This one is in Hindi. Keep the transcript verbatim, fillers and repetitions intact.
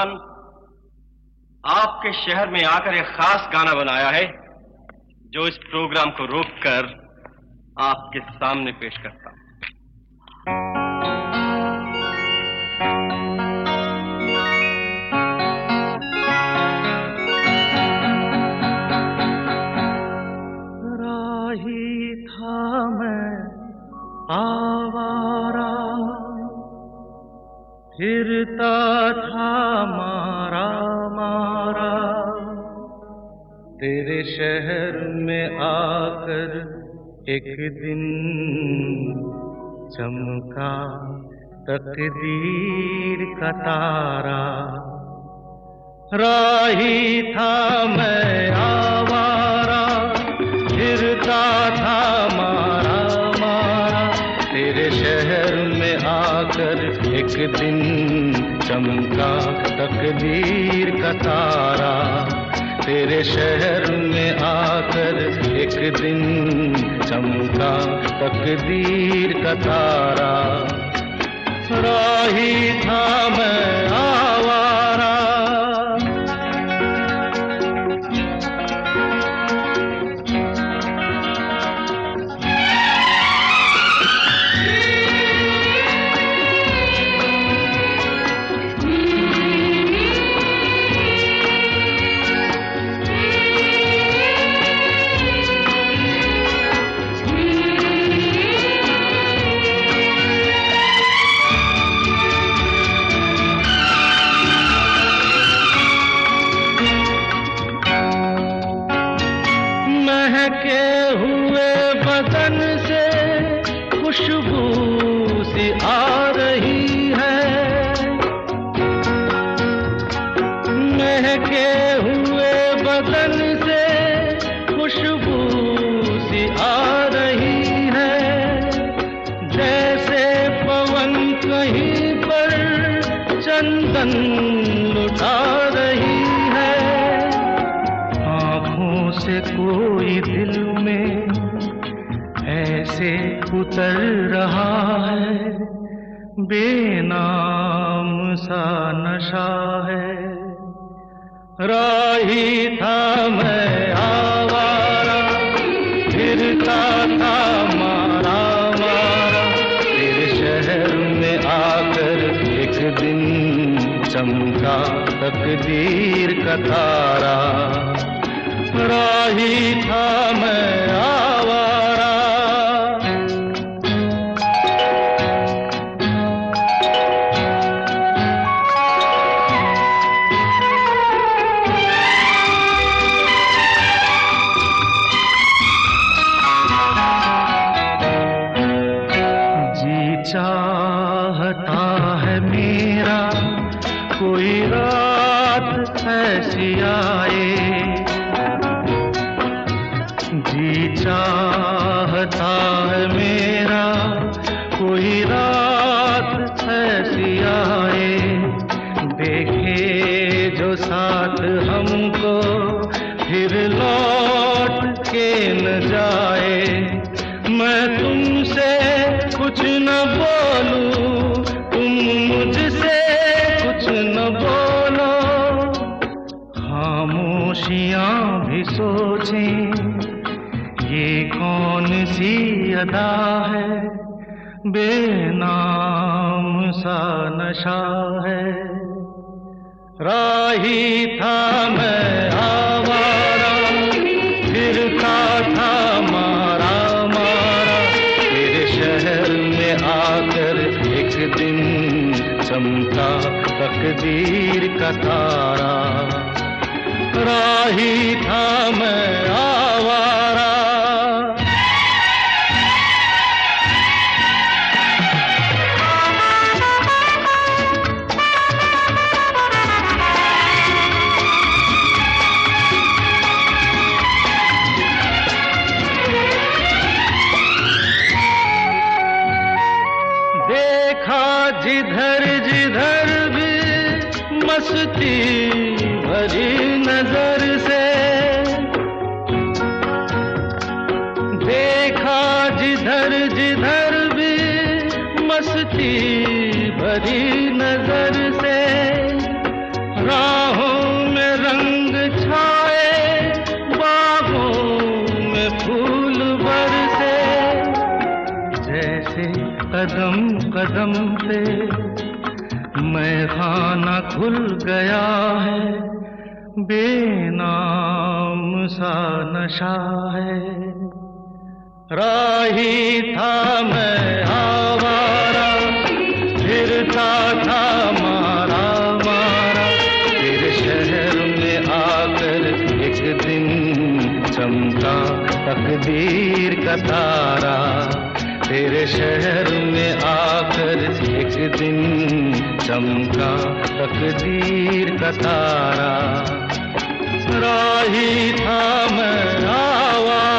मेहमान आपके शहर में आकर एक खास गाना बनाया है जो इस प्रोग्राम को रोककर आपके सामने पेश करता हूं। राही था मैं आवारा, फिरता था मारा मारा, तेरे शहर में आकर एक दिन चमका तकदीर का तारा। राही था मैं आवारा, फिरता था मारा मारा, तेरे शहर में आकर एक दिन चमका तकदीर का तारा। तेरे शहर में आकर एक दिन चमका तकदीर का तारा। राही था मैं आवारा। महके हुए बदन से खुशबू सी आ रही है, महके हुए बदन से खुशबू सी आ रही है। जैसे पवन कहीं पर चंदन लुटा रही है, से कोई दिल में ऐसे उतर रहा है, बेनाम सा नशा है। राही था मैं आवारा, फिरता था मारा मारा, तेरे शहर में आकर एक दिन चमका तकदीर का तारा। राही था मैं आवारा। जी चाहता है मेरा कोई रात ऐसी आए, जी चाहता है मेरा कोई रात ऐसी आए, देखे जो साथ हमको फिर लौट के न जाए। मैं तुमसे कुछ न बोलूं, तुम मुझसे कुछ न बोलो, खामोशियां भी सोचें ये कौन सी अदा है, बेनाम सा नशा है। राही था मैं आवारा, फिरता था मारा मारा, तेरे शहर में आकर एक दिन चमका तकदीर का तारा। राही था मैं आवारा। देखा जिधर जिधर भी मस्ती भरी नजर से, देखा जिधर जिधर भी मस्ती भरी नजर से, राहों में रंग छाए, बागों में फूल बरसे, जैसे कदम कदम पे मैं खाना खुल गया है, बेनाम सा नशा है। राही था मैं आवारा, फिरता था मारा मारा, फिर शहर में आकर एक दिन चमका तकदीर का तारा। तेरे शहर में आकर एक दिन चमका तकदीर का तारा। राही था मैं आवारा,